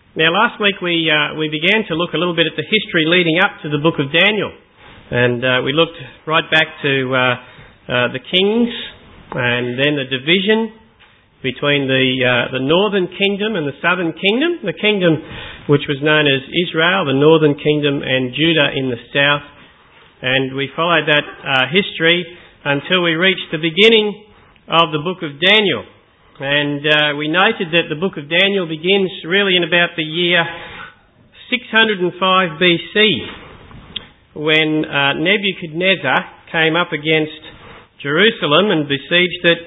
Now, last week we began to look a little bit at the history leading up to the book of Daniel, and we looked right back to the kings, and then the division between the northern kingdom and the southern kingdom. The kingdom which was known as Israel, the northern kingdom, and Judah in the south. And we followed that history until we reached the beginning of the book of Daniel. And we noted that the book of Daniel begins really in about the year 605 BC, when Nebuchadnezzar came up against Jerusalem and besieged it,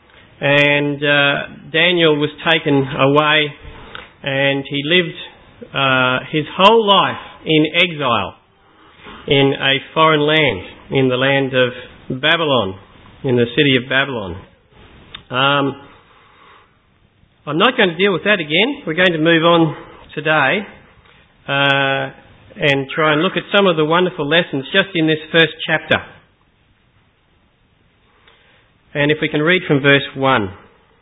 and Daniel was taken away, and he lived his whole life in exile in a foreign land, in the land of Babylon, in the city of Babylon. I'm not going to deal with that again. We're going to move on today and try and look at some of the wonderful lessons just in this first chapter. And if we can read from verse 1.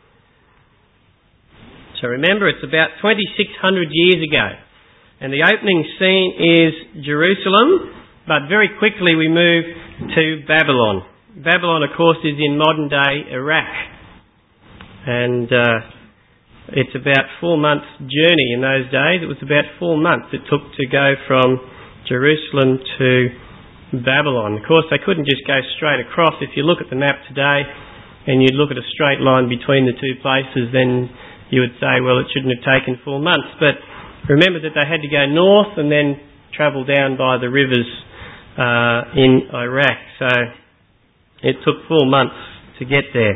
So remember, it's about 2,600 years ago. And the opening scene is Jerusalem, but very quickly we move to Babylon. Babylon, of course, is in modern-day Iraq. And it's about 4 months' journey in those days. It was about 4 months it took to go from Jerusalem to Babylon. Of course, they couldn't just go straight across. If you look at the map today and you look at a straight line between the two places, then you would say, well, it shouldn't have taken 4 months. But remember that they had to go north and then travel down by the rivers in Iraq. So it took 4 months to get there.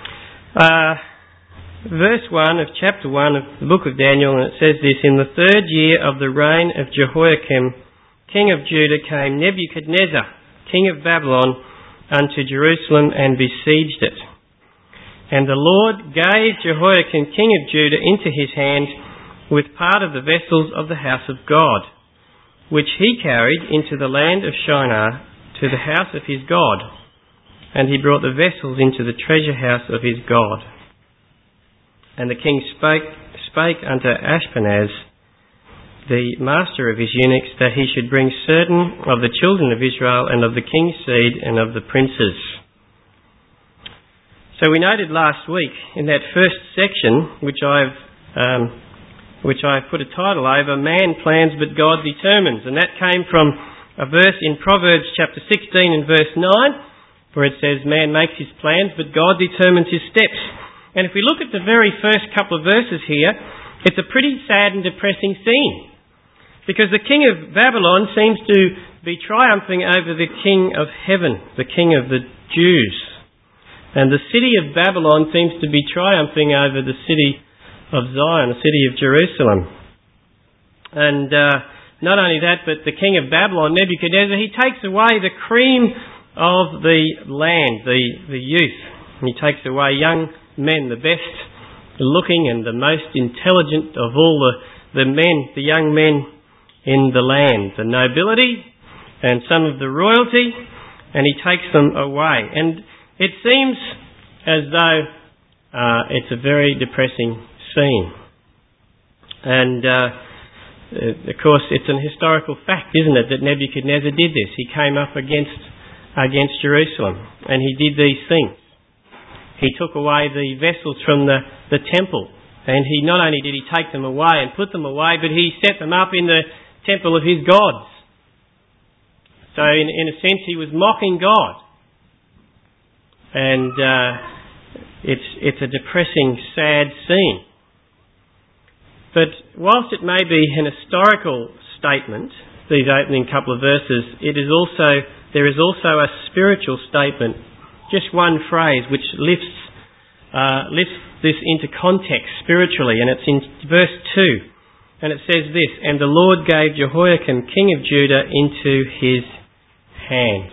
Verse 1 of chapter 1 of the book of Daniel, and it says this: In the 3rd year of the reign of Jehoiakim, king of Judah, came Nebuchadnezzar, king of Babylon, unto Jerusalem and besieged it. And the Lord gave Jehoiakim, king of Judah, into his hand with part of the vessels of the house of God, which he carried into the land of Shinar to the house of his God. And he brought the vessels into the treasure house of his God. And the king spake unto Ashpenaz, the master of his eunuchs, that he should bring certain of the children of Israel and of the king's seed and of the princes. So we noted last week in that first section, which I've put a title over, Man Plans But God Determines. And that came from a verse in Proverbs chapter 16 and verse 9, where it says, Man makes his plans, but God determines his steps. And if we look at the very first couple of verses here, it's a pretty sad and depressing scene. Because the king of Babylon seems to be triumphing over the king of heaven, the king of the Jews. And the city of Babylon seems to be triumphing over the city of Zion, the city of Jerusalem. And not only that, but the king of Babylon, Nebuchadnezzar, he takes away the cream of the land, the youth. And he takes away young men, the best looking and the most intelligent of all the men, the young men in the land, the nobility and some of the royalty, and he takes them away. And it seems as though it's a very depressing scene. And of course it's an historical fact, isn't it, that Nebuchadnezzar did this. He came up against Jerusalem and he did these things. He took away the vessels from the temple, and he not only did he take them away and put them away, but he set them up in the temple of his gods. So in a sense he was mocking God. And it's a depressing, sad scene. But whilst it may be an historical statement, these opening couple of verses, there is also a spiritual statement. Just one phrase which lifts this into context spiritually, and it's in verse 2. And it says this: And the Lord gave Jehoiakim, king of Judah, into his hand.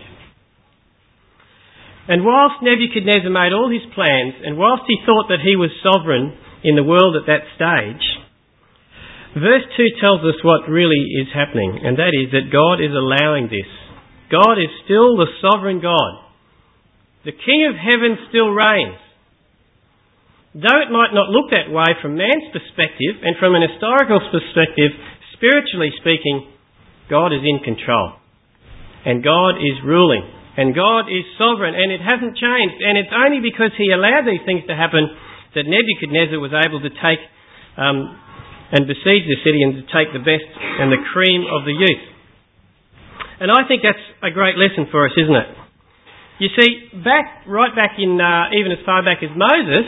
And whilst Nebuchadnezzar made all his plans, and whilst he thought that he was sovereign in the world at that stage, verse 2 tells us what really is happening, and that is that God is allowing this. God is still the sovereign God. The King of heaven still reigns. though it might not look that way from man's perspective and from an historical perspective, spiritually speaking, God is in control. And God is ruling. And God is sovereign. And it hasn't changed. And it's only because he allowed these things to happen that Nebuchadnezzar was able to take and besiege the city and to take the best and the cream of the youth. And I think that's a great lesson for us, isn't it? You see, right back in, even as far back as Moses,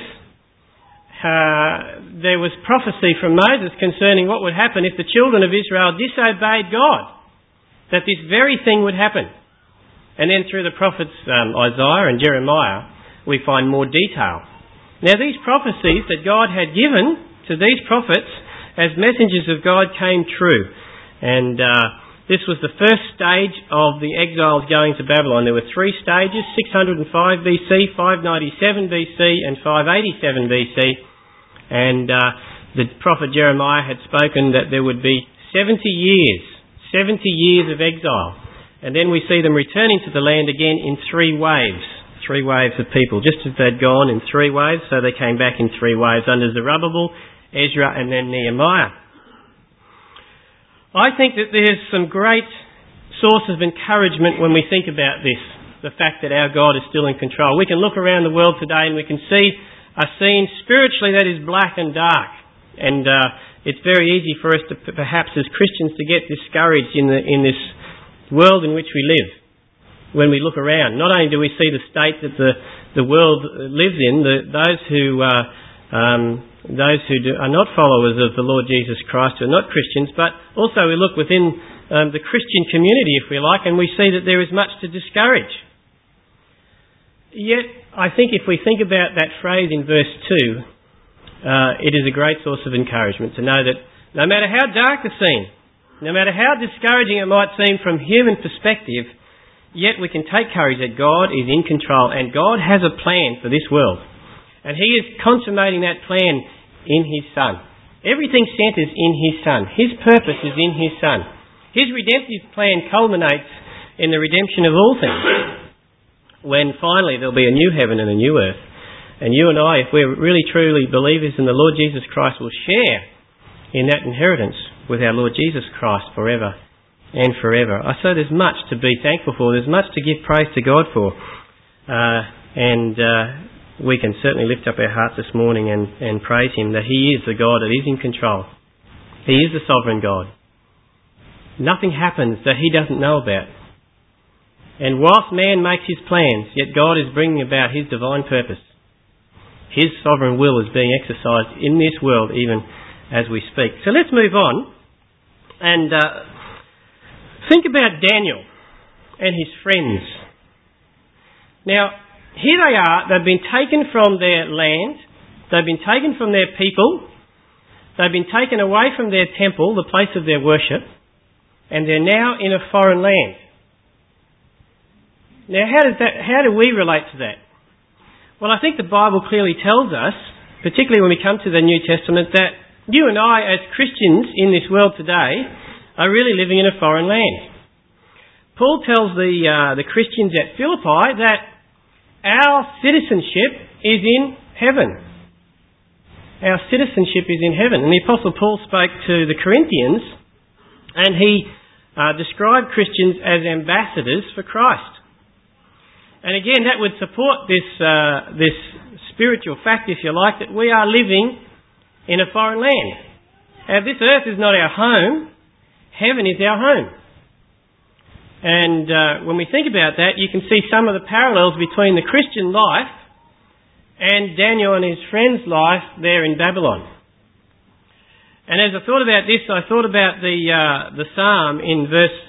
there was prophecy from Moses concerning what would happen if the children of Israel disobeyed God, that this very thing would happen. And then through the prophets Isaiah and Jeremiah, we find more detail. Now these prophecies that God had given to these prophets as messengers of God came true. And this was the first stage of the exiles going to Babylon. There were three stages, 605 BC, 597 BC and 587 BC. And the prophet Jeremiah had spoken that there would be 70 years of exile. And then we see them returning to the land again in three waves of people, just as they'd gone in three waves, so they came back in three waves under Zerubbabel, Ezra and then Nehemiah. I think that there's some great sources of encouragement when we think about this, the fact that our God is still in control. We can look around the world today and we can see a scene spiritually that is black and dark. And it's very easy for us to, perhaps as Christians, to get discouraged in this world in which we live. When we look around, not only do we see the state that the world lives in, those who are not followers of the Lord Jesus Christ, who are not Christians, but also we look within the Christian community, if we like, and we see that there is much to discourage. Yet, I think if we think about that phrase in verse 2, it is a great source of encouragement to know that no matter how dark the scene, no matter how discouraging it might seem from human perspective, yet we can take courage that God is in control and God has a plan for this world. And he is consummating that plan in his Son. Everything centres in his Son. His purpose is in his Son. His redemptive plan culminates in the redemption of all things, when finally there'll be a new heaven and a new earth. And you and I, if we're really truly believers in the Lord Jesus Christ, will share in that inheritance with our Lord Jesus Christ forever and forever. So there's much to be thankful for. There's much to give praise to God for. We can certainly lift up our hearts this morning and praise him that he is the God that is in control. He is the sovereign God. Nothing happens that he doesn't know about. And whilst man makes his plans, yet God is bringing about his divine purpose. His sovereign will is being exercised in this world even as we speak. So let's move on and think about Daniel and his friends. Now, here they are. They've been taken from their land. They've been taken from their people. They've been taken away from their temple, the place of their worship. And they're now in a foreign land. Now, how do we relate to that? Well, I think the Bible clearly tells us, particularly when we come to the New Testament, that you and I, as Christians in this world today, are really living in a foreign land. Paul tells the Christians at Philippi that our citizenship is in heaven. Our citizenship is in heaven. And the Apostle Paul spoke to the Corinthians and he described Christians as ambassadors for Christ. And again, that would support this spiritual fact, if you like, that we are living in a foreign land. Now, this earth is not our home. Heaven is our home. And when we think about that, you can see some of the parallels between the Christian life and Daniel and his friends' life there in Babylon. And as I thought about this, I thought about the psalm in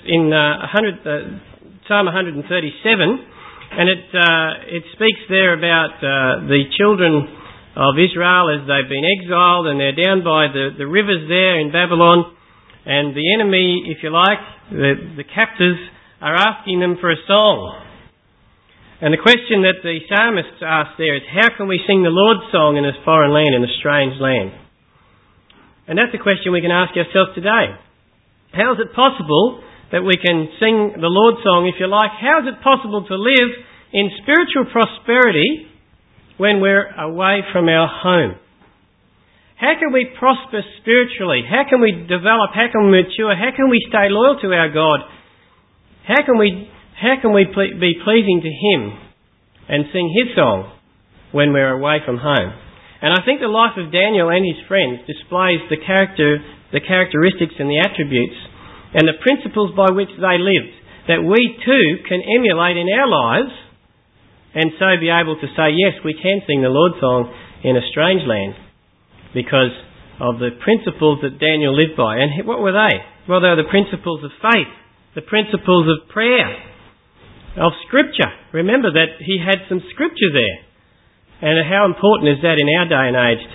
Psalm 137, and it speaks there about the children of Israel as they've been exiled and they're down by the rivers there in Babylon, and the enemy, if you like, the captors, are asking them for a song. And the question that the psalmist asks there is, how can we sing the Lord's song in a foreign land, in a strange land? And that's a question we can ask ourselves today. How is it possible that we can sing the Lord's song, if you like? How is it possible to live in spiritual prosperity when we're away from our home? How can we prosper spiritually? How can we develop? How can we mature? How can we stay loyal to our God? How can we be pleasing to Him and sing His song when we're away from home? And I think the life of Daniel and his friends displays the characteristics and the attributes and the principles by which they lived, that we too can emulate in our lives, and so be able to say, yes, we can sing the Lord's song in a strange land because of the principles that Daniel lived by. And what were they? Well, they were the principles of faith, the principles of prayer, of Scripture. Remember that he had some Scripture there. And how important is that in our day and age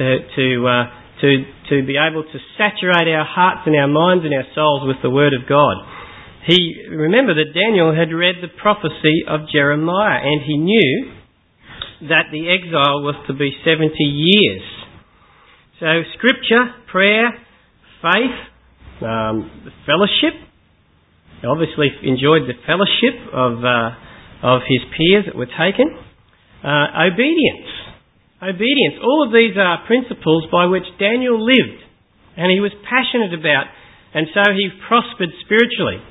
to be able to saturate our hearts and our minds and our souls with the Word of God. Remember that Daniel had read the prophecy of Jeremiah, and he knew that the exile was to be 70 years. So Scripture, prayer, faith, fellowship. He obviously enjoyed the fellowship of his peers that were taken. Obedience. All of these are principles by which Daniel lived, and he was passionate about, and so he prospered spiritually.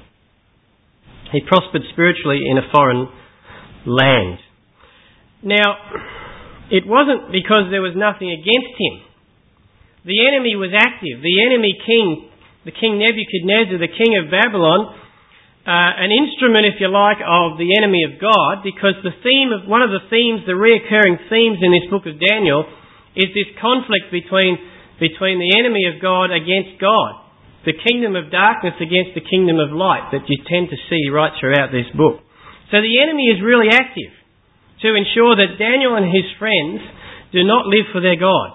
He prospered spiritually in a foreign land. Now, it wasn't because there was nothing against him. The enemy was active. The enemy king, the King Nebuchadnezzar, the king of Babylon, an instrument, if you like, of the enemy of God, because one of the themes, the reoccurring themes in this book of Daniel, is this conflict between the enemy of God against God, the kingdom of darkness against the kingdom of light that you tend to see right throughout this book. So the enemy is really active to ensure that Daniel and his friends do not live for their God.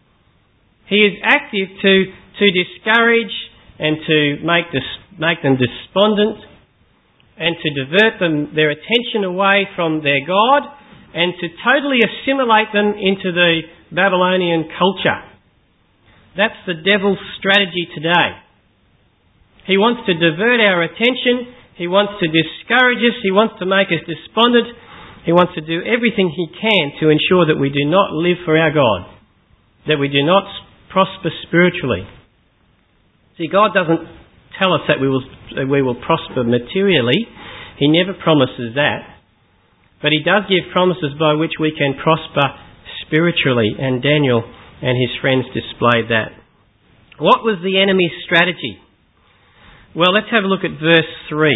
He is active to discourage and to make them despondent, and to divert their attention away from their God, and to totally assimilate them into the Babylonian culture. That's the devil's strategy today. He wants to divert our attention, he wants to discourage us, he wants to make us despondent, he wants to do everything he can to ensure that we do not live for our God, that we do not prosper spiritually. See, God doesn't tell us that we will prosper materially. He never promises that. But he does give promises by which we can prosper spiritually, and Daniel and his friends displayed that. What was the enemy's strategy? Well, let's have a look at verse 3.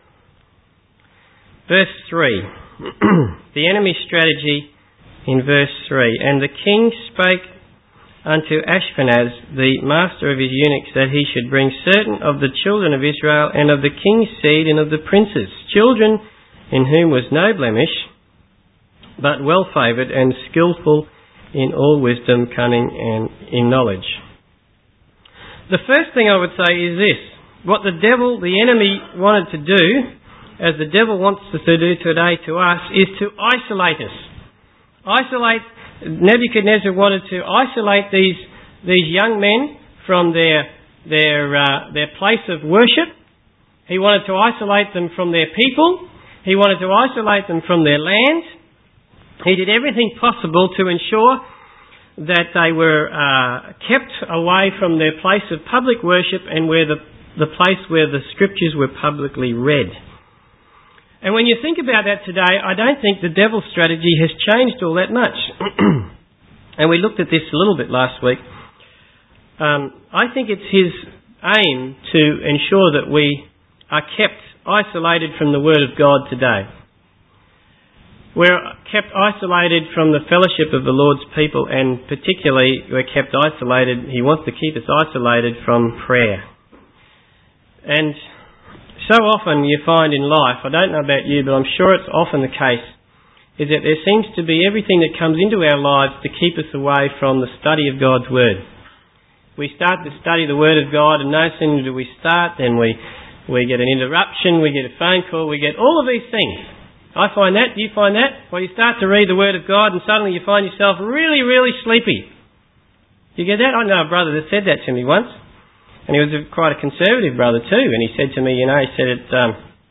Verse 3. The enemy's strategy in verse 3. And the king spake unto Ashpenaz, the master of his eunuchs, that he should bring certain of the children of Israel, and of the king's seed, and of the princes, children in whom was no blemish, but well favoured, and skillful in all wisdom, cunning, and in knowledge. The first thing I would say is this: what the enemy wanted to do, as the devil wants to do today to us, is to isolate us. Nebuchadnezzar wanted to isolate these young men from their place of worship. He wanted to isolate them from their people. He wanted to isolate them from their land. He did everything possible to ensure that they were kept away from their place of public worship and where the place where the Scriptures were publicly read. And when you think about that today, I don't think the devil's strategy has changed all that much. And we looked at this a little bit last week. I think it's his aim to ensure that we are kept isolated from the Word of God today. We're kept isolated from the fellowship of the Lord's people, and particularly we're kept isolated. He wants to keep us isolated from prayer. And so often you find in life, I don't know about you, but I'm sure it's often the case, is that there seems to be everything that comes into our lives to keep us away from the study of God's Word. We start to study the Word of God, and no sooner do we start, then we get an interruption, we get a phone call, we get all of these things. I find that, do you find that? Well, you start to read the Word of God and suddenly you find yourself really, really sleepy. Do you get that? I know a brother that said that to me once. And he was quite a conservative brother too. And he said to me, when I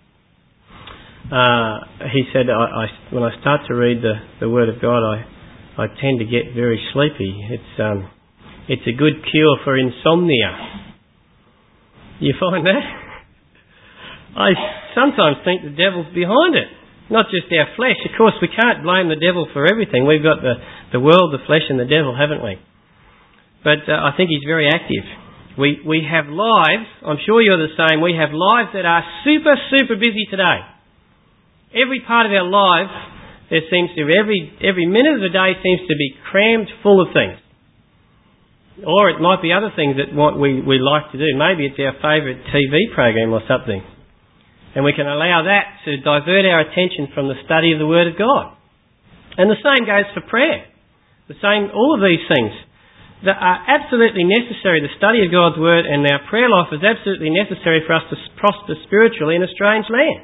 start to read the Word of God, I tend to get very sleepy. It's a good cure for insomnia. You find that? I sometimes think the devil's behind it, not just our flesh. Of course, we can't blame the devil for everything. We've got the world, the flesh and the devil, haven't we? But I think he's very active. We have lives, I'm sure you're the same, we have lives that are super, super busy today. Every part of our life, there seems to, every minute of the day seems to be crammed full of things. Or it might be other things that what we like to do. Maybe it's our favourite TV program or something. And we can allow that to divert our attention from the study of the Word of God. And the same goes for prayer. All of these things that are absolutely necessary. The study of God's Word and our prayer life is absolutely necessary for us to prosper spiritually in a strange land.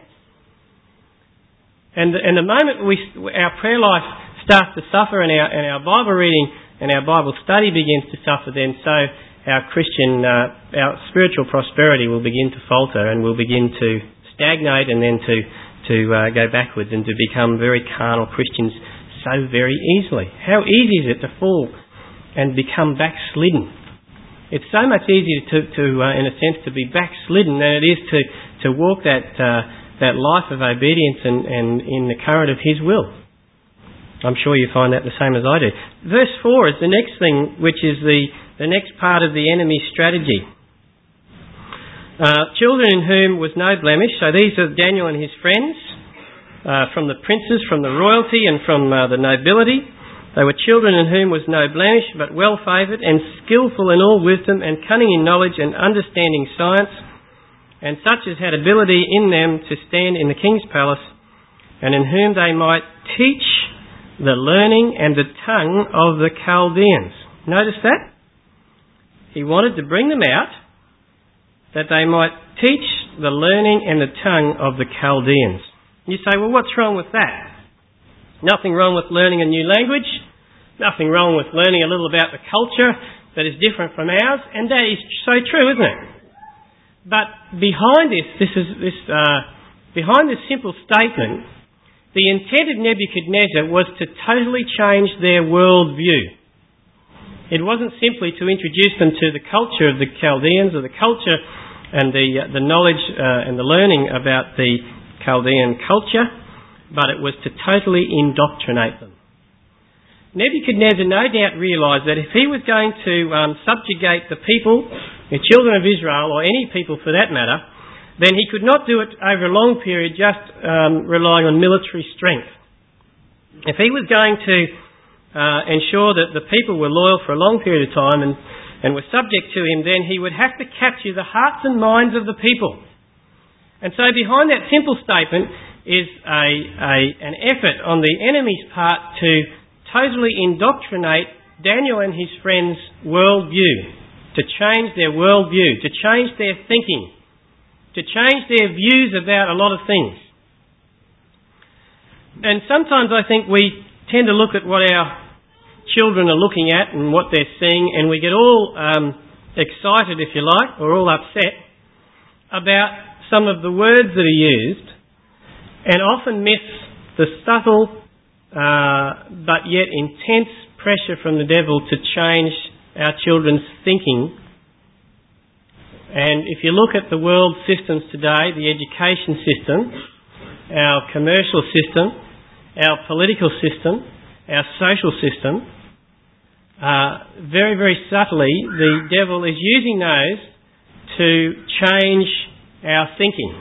And the moment our prayer life starts to suffer and our Bible reading and our Bible study begins to suffer, then so our spiritual prosperity will begin to falter and will begin to stagnate and then to go backwards and to become very carnal Christians so very easily. How easy is it to fall and become backslidden? It's so much easier to in a sense, to be backslidden than it is to walk that life of obedience and in the current of His will. I'm sure you find that the same as I do. Verse 4 is the next thing, which is the next part of the enemy's strategy. Children in whom was no blemish. So these are Daniel and his friends, from the princes, from the royalty and from the nobility. They were children in whom was no blemish, but well favoured and skillful in all wisdom and cunning in knowledge and understanding science, and such as had ability in them to stand in the king's palace, and in whom they might teach the learning and the tongue of the Chaldeans. Notice that? He wanted to bring them out that they might teach the learning and the tongue of the Chaldeans. You say, well, what's wrong with that? Nothing wrong with learning a new language. Nothing wrong with learning a little about the culture that is different from ours. And that is so true, isn't it? But behind behind this simple statement, the intent of Nebuchadnezzar was to totally change their world view. It wasn't simply to introduce them to the culture of the Chaldeans or the culture and the knowledge and the learning about the Chaldean culture, but it was to totally indoctrinate them. Nebuchadnezzar no doubt realised that if he was going to subjugate the people, the children of Israel, or any people for that matter, then he could not do it over a long period just relying on military strength. If he was going to ensure that the people were loyal for a long period of time and were subject to him, then he would have to capture the hearts and minds of the people. And so behind that simple statement is an effort on the enemy's part to totally indoctrinate Daniel and his friends' worldview, to change their worldview, to change their thinking, to change their views about a lot of things. And sometimes I think we tend to look at what our children are looking at and what they're seeing, and we get all excited, if you like, or all upset about some of the words that are used, and often miss the subtle but yet intense pressure from the devil to change our children's thinking. And if you look at the world systems today, the education system, our commercial system, our political system, our social system, very, very subtly, the devil is using those to change our thinking.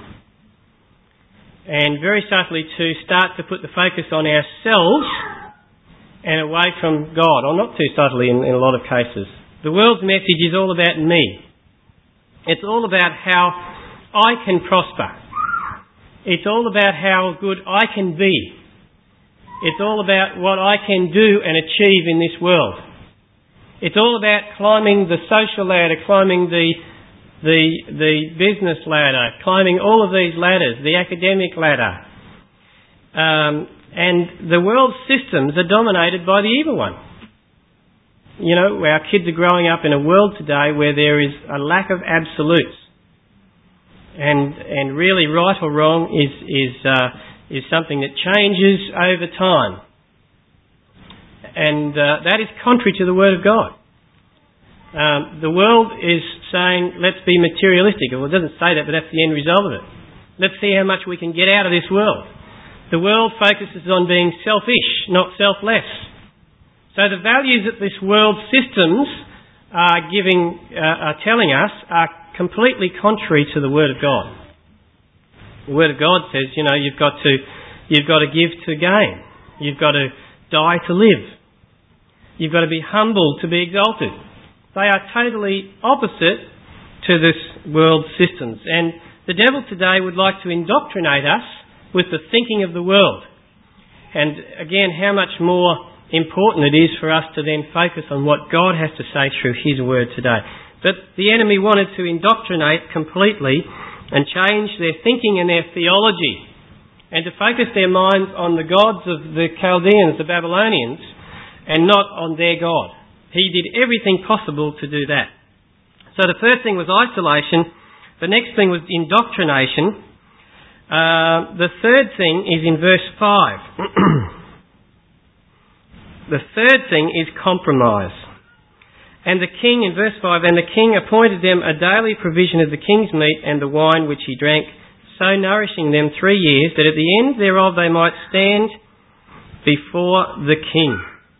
And very subtly to start to put the focus on ourselves and away from God. Or not too subtly in a lot of cases. The world's message is all about me. It's all about how I can prosper. It's all about how good I can be. It's all about what I can do and achieve in this world. It's all about climbing the social ladder, climbing the business ladder, climbing all of these ladders, the academic ladder. And the world systems are dominated by the evil one. You know, our kids are growing up in a world today where there is a lack of absolutes. And really right or wrong is something that changes over time. And that is contrary to the Word of God. The world is saying, let's be materialistic. Well, it doesn't say that, but that's the end result of it. Let's see how much we can get out of this world. The world focuses on being selfish, not selfless. So the values that this world's systems are telling us are completely contrary to the Word of God. The Word of God says, you've got to give to gain. You've got to die to live. You've got to be humble to be exalted. They are totally opposite to this world's systems. And the devil today would like to indoctrinate us with the thinking of the world. And again, how much more important it is for us to then focus on what God has to say through His Word today. But the enemy wanted to indoctrinate completely and change their thinking and their theology, and to focus their minds on the gods of the Chaldeans, the Babylonians, and not on their God. He did everything possible to do that. So the first thing was isolation. The next thing was indoctrination. The third thing is in verse 5. The third thing is compromise. And the king, in verse 5, and the king appointed them a daily provision of the king's meat and the wine which he drank, so nourishing them 3 years, that at the end thereof they might stand before the king.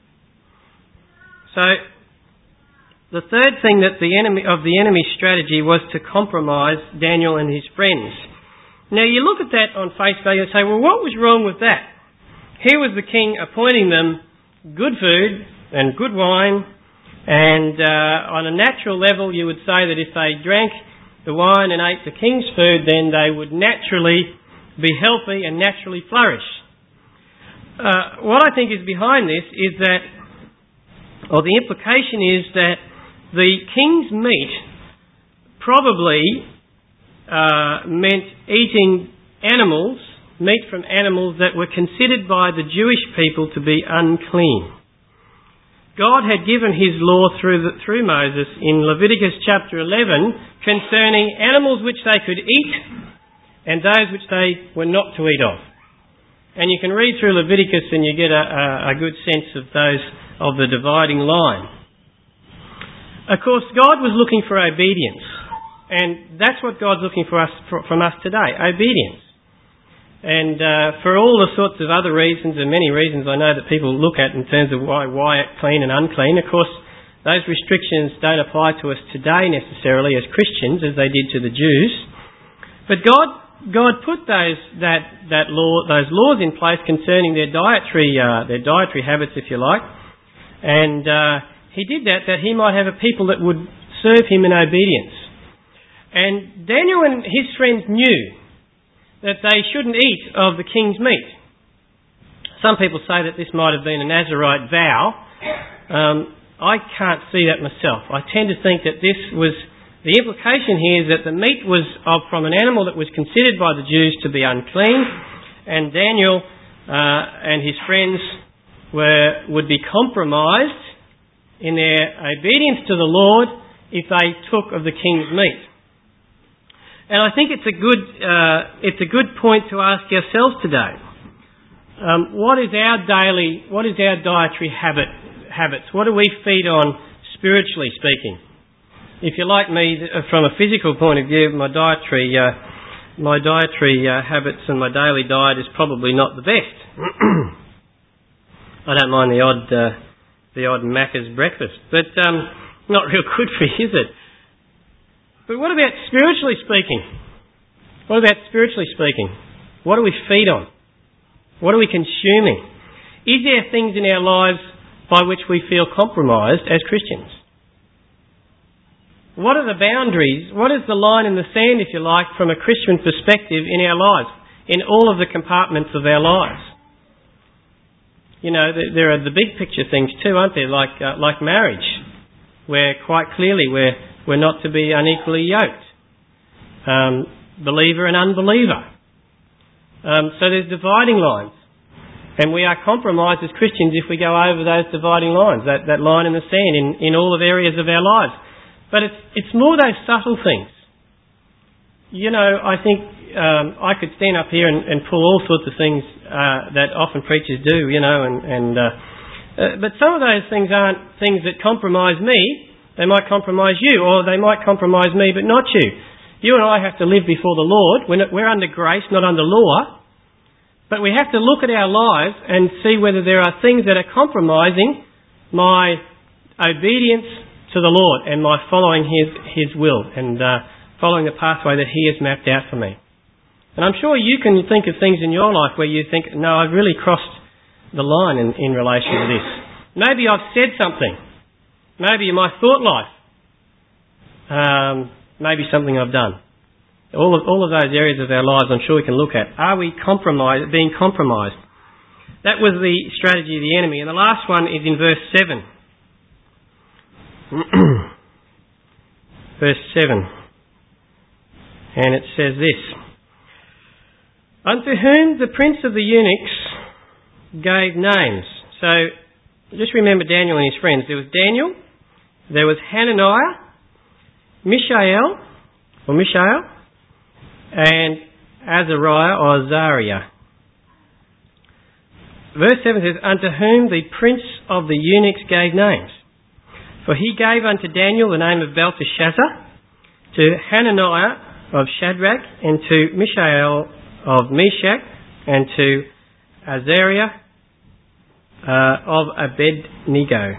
So, the third thing that the enemy's strategy was to compromise Daniel and his friends. Now you look at that on face value and say, well, what was wrong with that? Here was the king appointing them good food and good wine, and on a natural level you would say that if they drank the wine and ate the king's food, then they would naturally be healthy and naturally flourish. What I think is behind this is that, or the implication is that the king's meat probably meant eating meat from animals that were considered by the Jewish people to be unclean. God had given His law through Moses in Leviticus chapter 11 concerning animals which they could eat and those which they were not to eat of. And you can read through Leviticus and you get a good sense of the dividing line. Of course, God was looking for obedience, and that's what God's looking for from us today, obedience. And for all the sorts of other reasons, and many reasons I know that people look at in terms of why clean and unclean, of course, those restrictions don't apply to us today necessarily as Christians as they did to the Jews. But God put those laws in place concerning their dietary habits, if you like, and He did that He might have a people that would serve Him in obedience. And Daniel and his friends knew that they shouldn't eat of the king's meat. Some people say that this might have been a Nazirite vow. I can't see that myself. I tend to think that the implication here is that the meat was from an animal that was considered by the Jews to be unclean, and Daniel and his friends would be compromised in their obedience to the Lord if they took of the king's meat. And I think it's a good point to ask ourselves today. What is our dietary habits? What do we feed on spiritually speaking? If you're like me, from a physical point of view, my dietary habits and my daily diet is probably not the best. I don't mind the odd Macca's breakfast, but not real good for you, is it? But what about spiritually speaking? What do we feed on? What are we consuming? Is there things in our lives by which we feel compromised as Christians? What are the boundaries? What is the line in the sand, if you like, from a Christian perspective in our lives, in all of the compartments of our lives? You know, there are the big picture things too, aren't there? Like marriage, where quite clearly we're not to be unequally yoked. Believer and unbeliever. So there's dividing lines. And we are compromised as Christians if we go over those dividing lines, that line in the sand in all of areas of our lives. But it's more those subtle things. You know, I think I could stand up here and pull all sorts of things that often preachers do, you know, and But some of those things aren't things that compromise me. They might compromise you, or they might compromise me but not you. You and I have to live before the Lord. We're under grace, not under law. But we have to look at our lives and see whether there are things that are compromising my obedience to the Lord and my following His will and following the pathway that He has mapped out for me. And I'm sure you can think of things in your life where you think, no, I've really crossed the line in relation to this. Maybe I've said something. Maybe in my thought life. Maybe something I've done. All of those areas of our lives I'm sure we can look at. Are we being compromised? That was the strategy of the enemy. And the last one is in verse 7. Verse 7. And it says this. Unto whom the prince of the eunuchs gave names. So, just remember Daniel and his friends. There was Daniel, there was Hananiah, Mishael, and Azariah or Azariah. Verse 7 says, Unto whom the prince of the eunuchs gave names. For he gave unto Daniel the name of Belteshazzar, to Hananiah of Shadrach, and to Mishael of Meshach, and to Azariah of Abednego.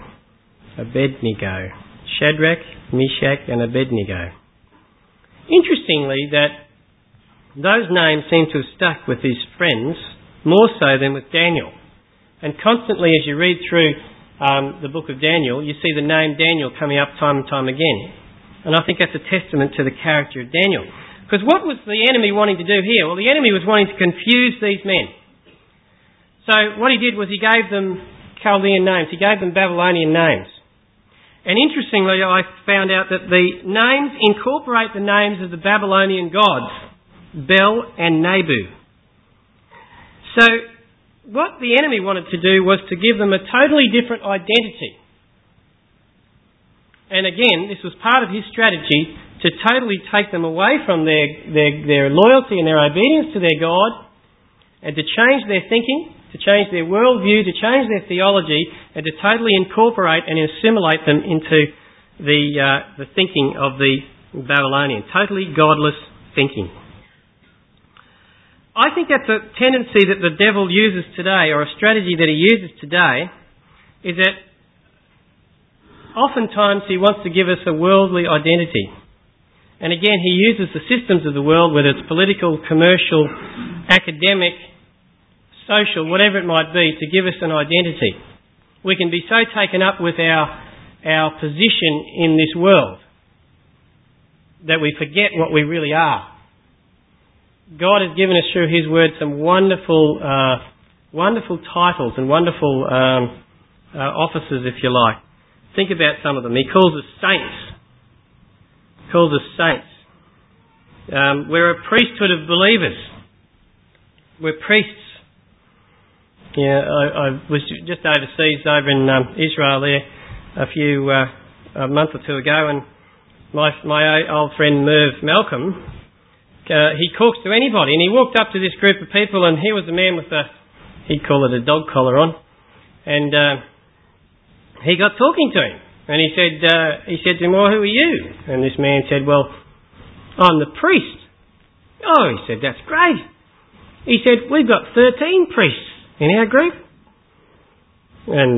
Shadrach, Meshach and Abednego. Interestingly, that those names seem to have stuck with his friends more so than with Daniel. And constantly as you read through the book of Daniel, you see the name Daniel coming up time and time again. And I think that's a testament to the character of Daniel. Because what was the enemy wanting to do here? Well, the enemy was wanting to confuse these men. So what he did was he gave them Chaldean names. He gave them Babylonian names. And interestingly, I found out that the names incorporate the names of the Babylonian gods, Bel and Nebu. So what the enemy wanted to do was to give them a totally different identity. And again, this was part of his strategy to totally take them away from their loyalty and their obedience to their God, and to change their thinking, to change their worldview, to change their theology, and to totally incorporate and assimilate them into the thinking of the Babylonian. Totally godless thinking. I think that's a tendency that the devil uses today, or a strategy that he uses today, is that oftentimes he wants to give us a worldly identity. And again, he uses the systems of the world, whether it's political, commercial, academic, social, whatever it might be, to give us an identity. We can be so taken up with our position in this world that we forget what we really are. God has given us through His Word some wonderful titles and wonderful offices, if you like. Think about some of them. He calls us saints. We're a priesthood of believers. We're priests. Yeah, I was just overseas over in Israel there a month or two ago, and my old friend Merv Malcolm, he talks to anybody, and he walked up to this group of people, and here was a man with he'd call it a dog collar on, and he got talking to him, and he said to him, well, who are you? And this man said, well, I'm the priest. Oh, he said, that's great. He said, we've got 13 priests in our group. And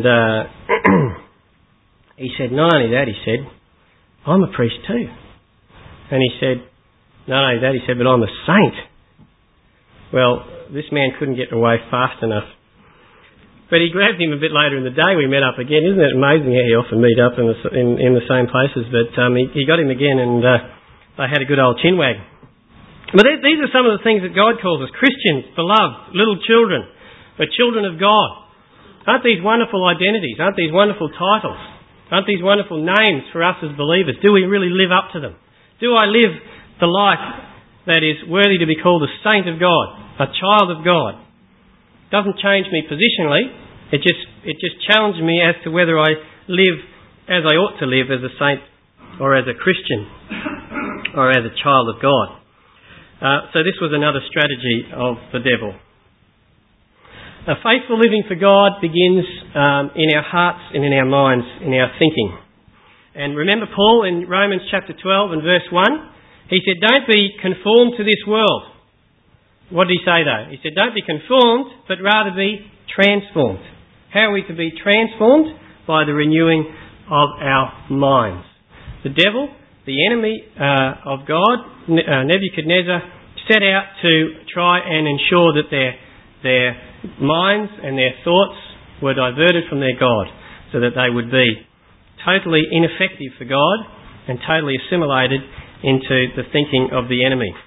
he said, not only that, he said, I'm a priest too. And he said, not only that, he said, but I'm a saint. Well, this man couldn't get away fast enough. But he grabbed him a bit later in the day. We met up again. Isn't it amazing how he often meet up in the same places? But he got him again, and they had a good old chin wag. But these are some of the things that God calls us. Christians, beloved, little children, but children of God. Aren't these wonderful identities? Aren't these wonderful titles? Aren't these wonderful names for us as believers? Do we really live up to them? Do I live the life that is worthy to be called a saint of God, a child of God? It doesn't change me positionally. It just challenges me as to whether I live as I ought to live as a saint or as a Christian or as a child of God. So this was another strategy of the devil. Faithful living for God begins in our hearts and in our minds, in our thinking. And remember Paul in Romans chapter 12 and verse 1? He said, don't be conformed to this world. What did he say though? He said, don't be conformed, but rather be transformed. How are we to be transformed? By the renewing of our minds. The devil, the enemy of God, Nebuchadnezzar, set out to try and ensure that their minds and their thoughts were diverted from their God, so that they would be totally ineffective for God and totally assimilated into the thinking of the enemy.